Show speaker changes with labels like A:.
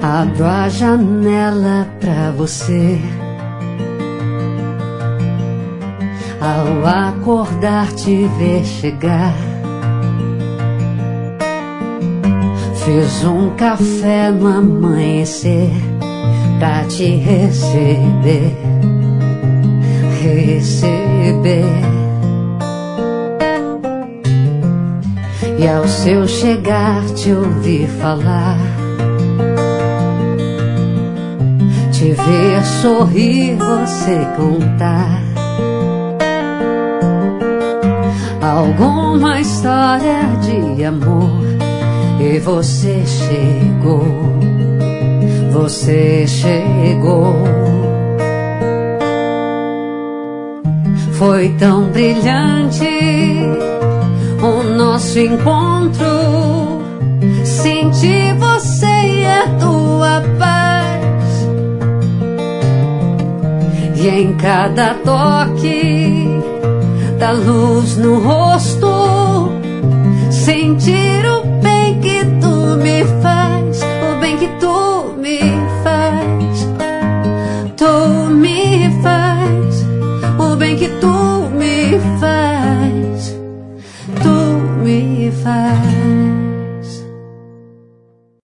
A: Abro a janela pra você. Ao acordar te ver chegar, fiz um café no amanhecer pra te receber. E ao seu chegar te ouvi falar, te ver sorrir, você contar alguma história de amor. E você chegou, você chegou. Foi tão brilhante o nosso encontro, senti você e a tua paz. E em cada toque da luz no rosto, sentir o